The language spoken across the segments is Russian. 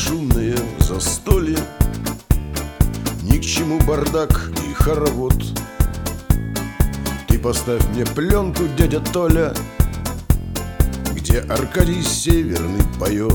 шумные застолья, ни к чему бардак и хоровод. Ты поставь мне пленку, дядя Толя, где Аркадий Северный поет.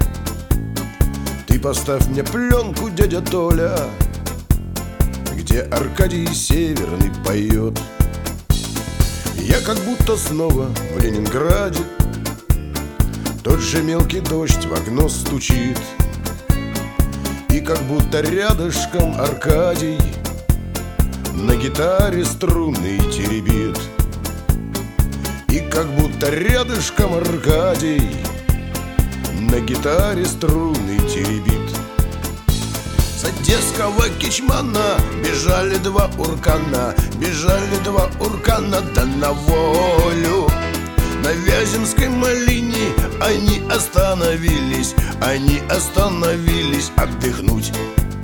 Ты поставь мне пленку, дядя Толя, где Аркадий Северный поет. Я как будто снова в Ленинграде, тот же мелкий дождь в окно стучит, и как будто рядышком Аркадий на гитаре струны теребит. И как будто рядышком Аркадий на гитаре струны теребит. С одесского Кичмана бежали два уркана, бежали два уркана да на волю. На Вяземской малине они остановились отдохнуть.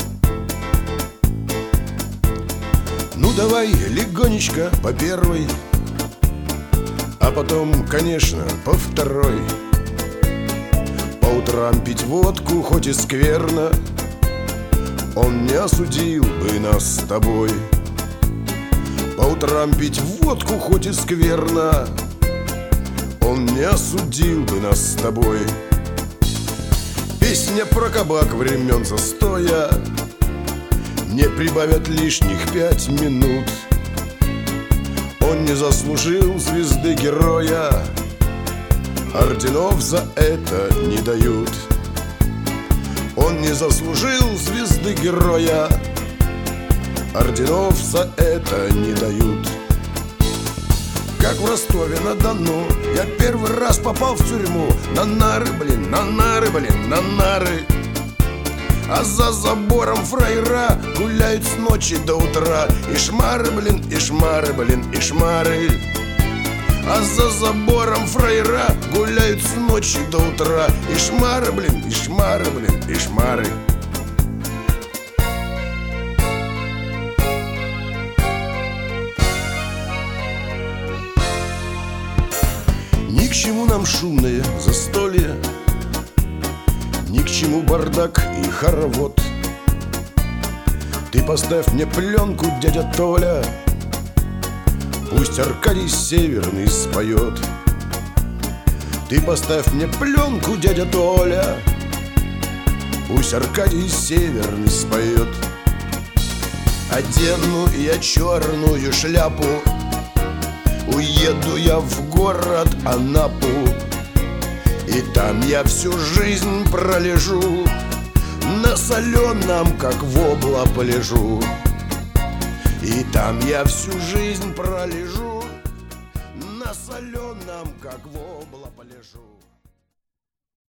Ну давай легонечко по первой, а потом, конечно, по второй. По утрам пить водку, хоть и скверно, он не осудил бы нас с тобой. По утрам пить водку, хоть и скверно, он не осудил бы нас с тобой. Песня про кабак времен застоя не прибавят лишних 5 минут. Он не заслужил звезды героя, орденов за это не дают. Он не заслужил звезды героя, орденов за это не дают. Как в Ростове-на-Дону я первый раз попал в тюрьму. На нары, блин, на нары, блин, на нары. А за забором фраера гуляют с ночи до утра. И шмары, блин, и шмары, блин, и шмары. А за забором фраера гуляют с ночи до утра. И шмары, блин, и шмары, блин, и шмары. Ни к чему нам шумное застолье, ни к чему бардак и хоровод. Ты поставь мне пленку, дядя Толя, пусть Аркадий Северный споет. Ты поставь мне пленку, дядя Толя, пусть Аркадий Северный споет. Одену я черную шляпу, уеду я в город Анапу, и там я всю жизнь пролежу, на соленом, как вобла, полежу. И там я всю жизнь пролежу, на соленом, как вобла.